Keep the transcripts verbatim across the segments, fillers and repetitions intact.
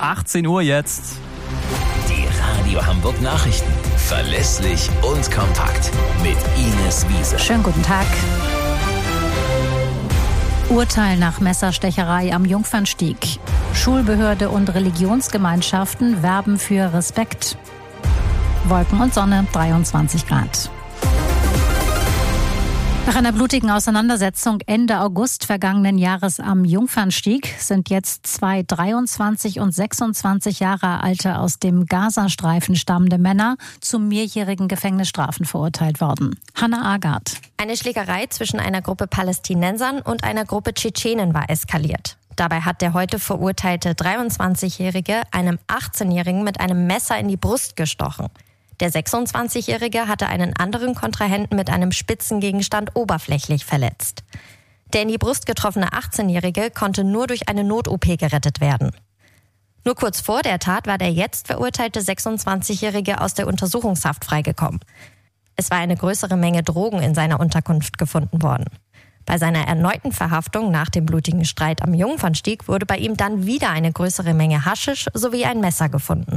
achtzehn Uhr jetzt. Die Radio Hamburg Nachrichten. Verlässlich und kompakt. Mit Ines Wiese. Schönen guten Tag. Urteil nach Messerstecherei am Jungfernstieg. Schulbehörde und Religionsgemeinschaften werben für Respekt. Wolken und Sonne, dreiundzwanzig Grad. Nach einer blutigen Auseinandersetzung Ende August vergangenen Jahres am Jungfernstieg sind jetzt zwei dreiundzwanzig und sechsundzwanzig Jahre alte aus dem Gazastreifen stammende Männer zu mehrjährigen Gefängnisstrafen verurteilt worden. Hannah Agard. Eine Schlägerei zwischen einer Gruppe Palästinensern und einer Gruppe Tschetschenen war eskaliert. Dabei hat der heute verurteilte dreiundzwanzigjährige einem achtzehnjährigen mit einem Messer in die Brust gestochen. Der sechsundzwanzigjährige hatte einen anderen Kontrahenten mit einem spitzen Gegenstand oberflächlich verletzt. Der in die Brust getroffene achtzehnjährige konnte nur durch eine Not-O P gerettet werden. Nur kurz vor der Tat war der jetzt verurteilte sechsundzwanzigjährige aus der Untersuchungshaft freigekommen. Es war eine größere Menge Drogen in seiner Unterkunft gefunden worden. Bei seiner erneuten Verhaftung nach dem blutigen Streit am Jungfernstieg wurde bei ihm dann wieder eine größere Menge Haschisch sowie ein Messer gefunden.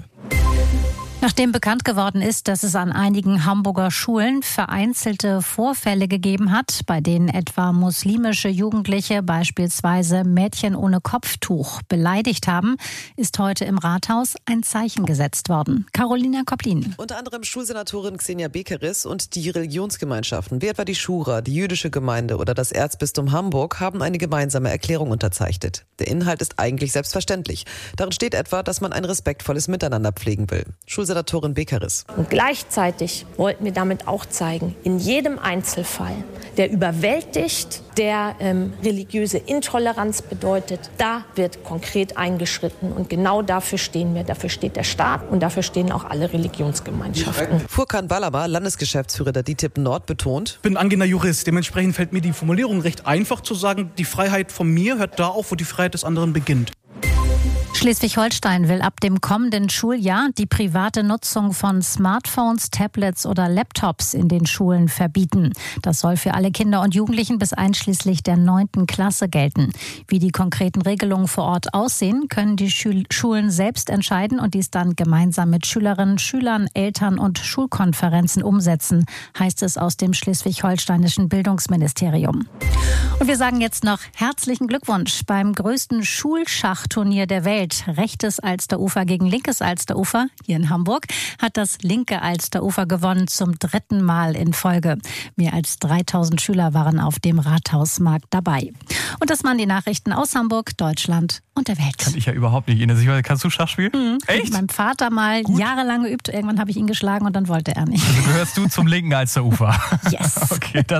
Nachdem bekannt geworden ist, dass es an einigen Hamburger Schulen vereinzelte Vorfälle gegeben hat, bei denen etwa muslimische Jugendliche beispielsweise Mädchen ohne Kopftuch beleidigt haben, ist heute im Rathaus ein Zeichen gesetzt worden. Carolina Koplin. Unter anderem Schulsenatorin Xenia Bekeris und die Religionsgemeinschaften, wie etwa die Schura, die jüdische Gemeinde oder das Erzbistum Hamburg, haben eine gemeinsame Erklärung unterzeichnet. Der Inhalt ist eigentlich selbstverständlich. Darin steht etwa, dass man ein respektvolles Miteinander pflegen will. Schulsenatorin Bekeris. Und gleichzeitig wollten wir damit auch zeigen, in jedem Einzelfall, der überwältigt, der ähm, religiöse Intoleranz bedeutet, da wird konkret eingeschritten. Und genau dafür stehen wir. Dafür steht der Staat und dafür stehen auch alle Religionsgemeinschaften. Furkan Balaba, Landesgeschäftsführer der D I T I B Nord, betont: Ich bin angehender Jurist. Dementsprechend fällt mir die Formulierung recht einfach zu sagen, die Freiheit von mir hört da auf, wo die Freiheit des anderen beginnt. Schleswig-Holstein will ab dem kommenden Schuljahr die private Nutzung von Smartphones, Tablets oder Laptops in den Schulen verbieten. Das soll für alle Kinder und Jugendlichen bis einschließlich der neunten Klasse gelten. Wie die konkreten Regelungen vor Ort aussehen, können die Schul- Schulen selbst entscheiden und dies dann gemeinsam mit Schülerinnen, Schülern, Eltern und Schulkonferenzen umsetzen, heißt es aus dem schleswig-holsteinischen Bildungsministerium. Und wir sagen jetzt noch herzlichen Glückwunsch beim größten Schulschachturnier der Welt. Rechtes Alsterufer gegen linkes Alsterufer hier in Hamburg hat das linke Alsterufer gewonnen zum dritten Mal in Folge. Mehr als dreitausend Schüler waren auf dem Rathausmarkt dabei. Und das waren die Nachrichten aus Hamburg, Deutschland und der Welt. Kann ich ja überhaupt nicht. Ines, kannst du Schach spielen? Mhm. Echt? Mit meinem Vater mal Gut. jahrelang geübt. Irgendwann habe ich ihn geschlagen und dann wollte er nicht. Also gehörst du zum linken Alsterufer? Yes. Okay, das